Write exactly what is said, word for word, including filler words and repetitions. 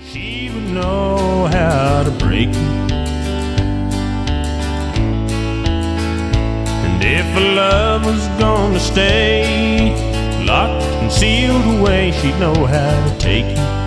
She would know how to break you. And if a love was gonna stay locked and sealed away, she'd know how to take you.